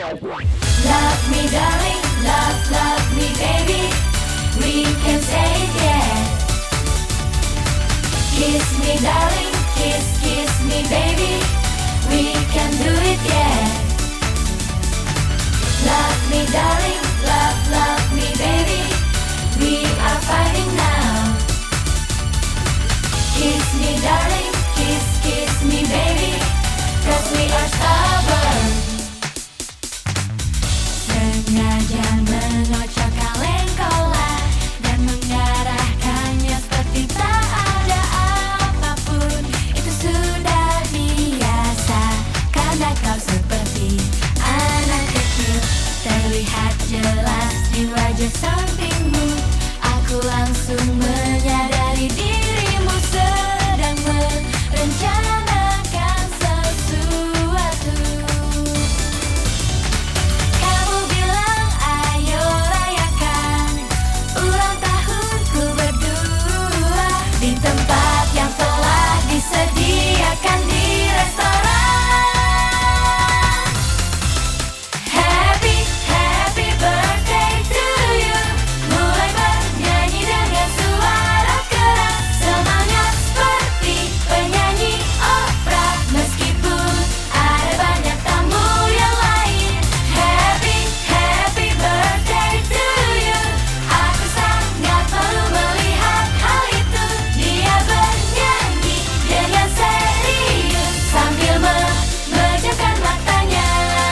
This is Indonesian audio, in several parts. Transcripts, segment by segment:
Love me darling, love me baby. We can say it, yeah. Kiss me darling, kiss me baby. We can do it, yeah. Love me darling, love me baby. We are fighting now. Kiss me darling, kiss me baby. 'Cause we are stubborn. Sengaja mengocok kaleng-kola dan mengarahkannya seperti tak ada apapun. Itu sudah biasa karena kau seperti anak kecil. Terlihat jelas di wajah sampingmu. Aku langsung menyadari dirimu sedang merencanakan sesuatu. Kamu bilang ayo rayakan ulang tahunku berdua di tempat yang telah disediakan di restoran. Happy birthday to you. Mulai bernyanyi dengan suara keras, semangat seperti penyanyi opera. Meskipun ada banyak tamu yang lain. Happy birthday to you. Aku sangat malu melihat hal itu. Dia bernyanyi dengan serius sambil memejamkan matanya.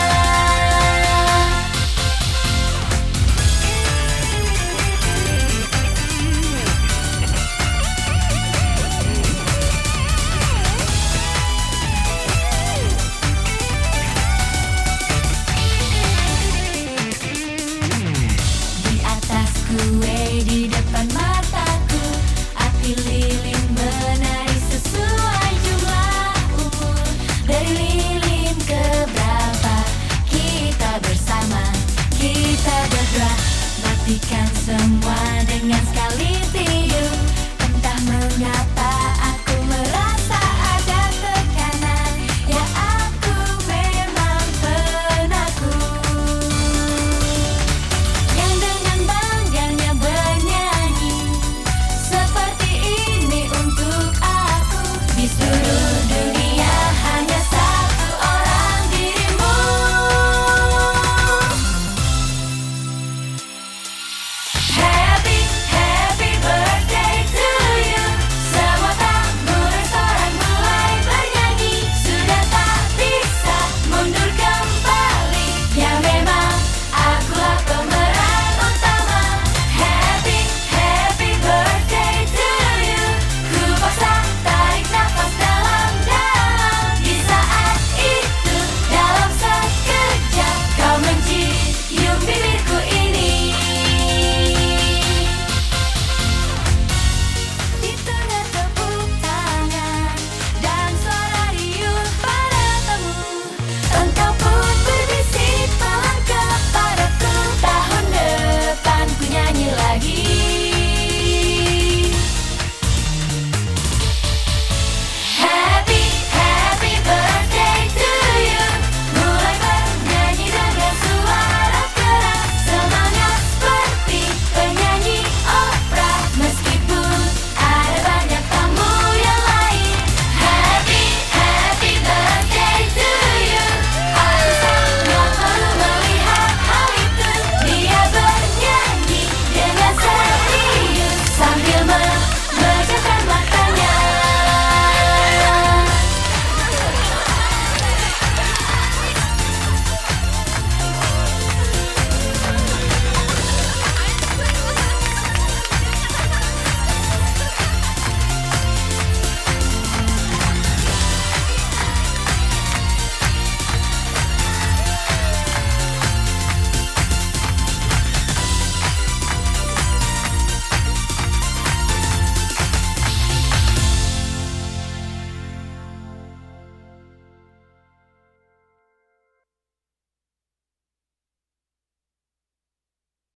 Di atas kue di depan mataku, api lilin menari sesuai jumlah umur. Dari lilin keberapa kita bersama, kita berdua matikan semua dengan sekali tiup. Entah mengapa